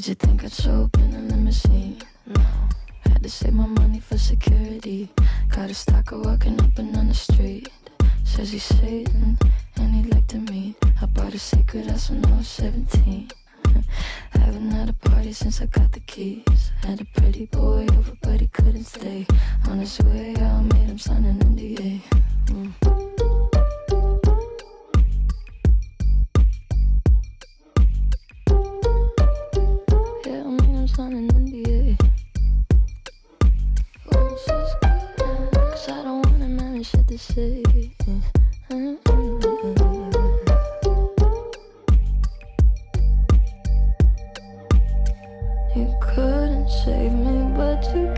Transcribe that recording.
Did you think I'd show up in a limousine? No. Had to save my money for security. Got a stalker walking up and down the street. Says he's Satan and he'd like to meet. I bought a secret house when I was 17. Haven't had a party since I got the keys. Had a pretty boy over but he couldn't stay. On his way I made him sign an NDA. Yeah, I made him sign an NDA. Oh, so it's good, 'cause I don't want him having shit to say. You couldn't save me, but you